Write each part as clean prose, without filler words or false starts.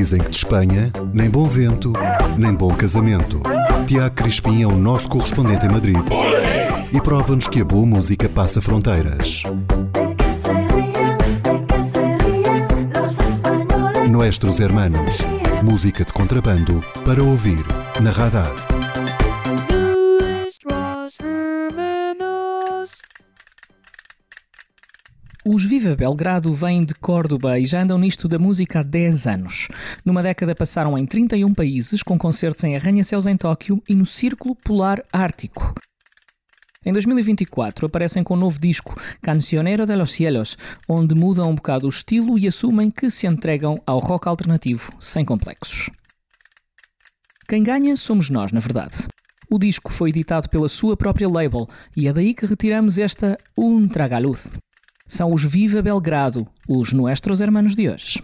Dizem que de Espanha, nem bom vento, nem bom casamento. Tiago Crispim é o nosso correspondente em Madrid e prova-nos que a boa música passa fronteiras. Nuestros Hermanos, música de contrabando para ouvir na Radar. Os Viva Belgrado vêm de Córdoba e já andam nisto da música há 10 anos. Numa década passaram em 31 países, com concertos em arranha-céus em Tóquio e no Círculo Polar Ártico. Em 2024 aparecem com um novo disco, Cancionero de los Cielos, onde mudam um bocado o estilo e assumem que se entregam ao rock alternativo sem complexos. Quem ganha somos nós, na verdade. O disco foi editado pela sua própria label e é daí que retiramos esta Un Tragaluz. São os Viva Belgrado, os Nuestros Hermanos de hoje.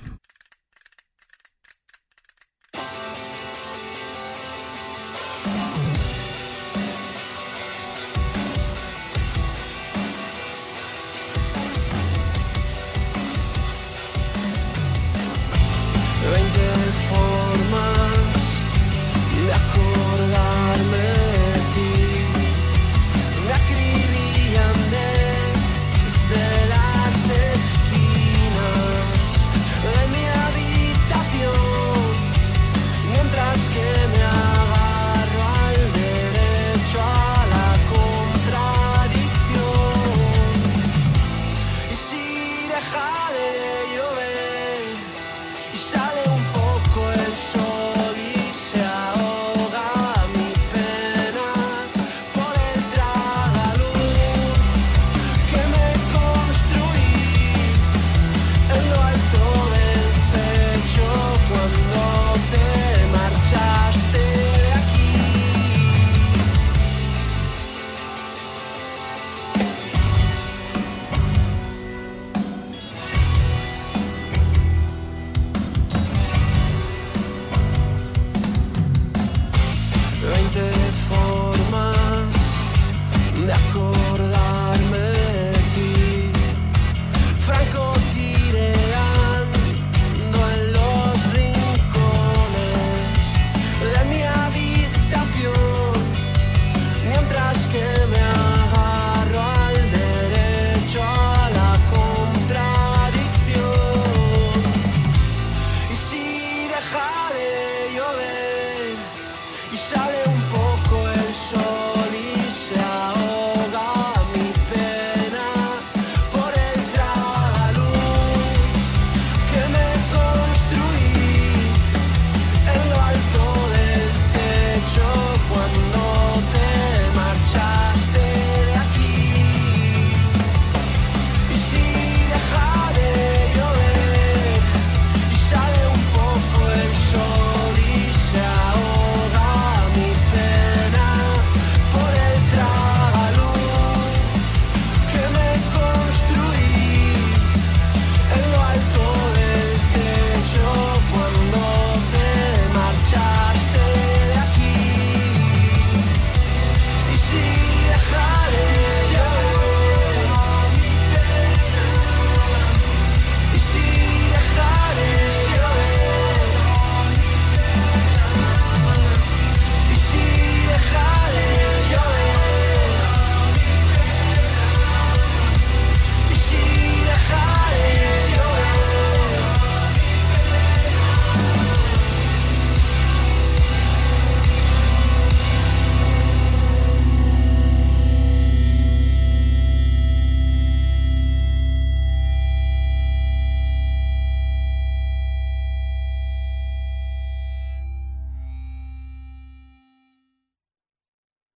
Deja de llover y